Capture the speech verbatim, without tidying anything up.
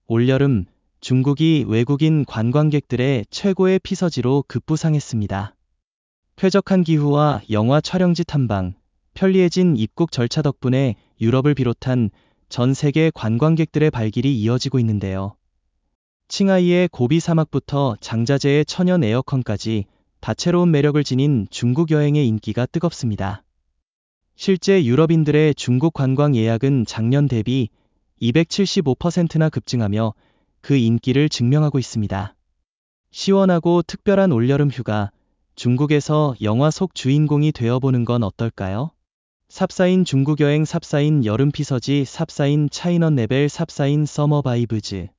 올여름 중국이 외국인 관광객들의 최고의 피서지로 급부상했습니다. 쾌적한 기후와 영화 촬영지 탐방, 편리해진 입국 절차 덕분에 유럽을 비롯한 전 세계 관광객들의 발길이 이어지고 있는데요. 칭하이의 고비 사막부터 장자제의 천연 에어컨까지 다채로운 매력을 지닌 중국 여행의 인기가 뜨겁습니다. 실제 유럽인들의 중국 관광 예약은 작년 대비 이백칠십오 퍼센트나 급증하며 그 인기를 증명하고 있습니다. 시원하고 특별한 올여름 휴가, 중국에서 영화 속 주인공이 되어보는 건 어떨까요? 삽사인 중국 여행, 삽사인 여름 피서지, 삽사인 차이넌 레벨, 삽사인 서머 바이브즈.